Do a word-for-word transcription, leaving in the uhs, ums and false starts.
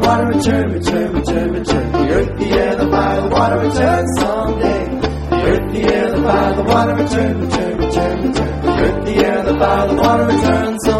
water return, return, return, return. The earth, the air, the fire, the water return someday. The earth, the air, the fire, the water return, return, return, return. The earth, the air, the fire, the water return someday.